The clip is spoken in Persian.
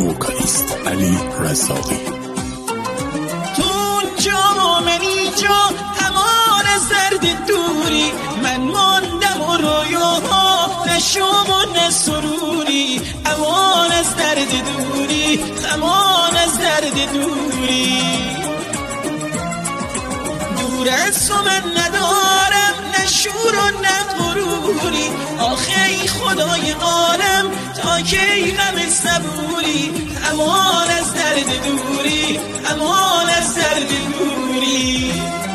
وکالیست علی رزاقی. تو اونجا من اینجا امان از درد دوری، من ماندم و رویاها نه شام و نه سروری، امان از درد دوری، امان از درد دوری. دور از تو من ندارم نه شور و نه غروری، آخه ای خدای عالم تا کی غم صبوری، امان از درد دوری، امان از درد دوری.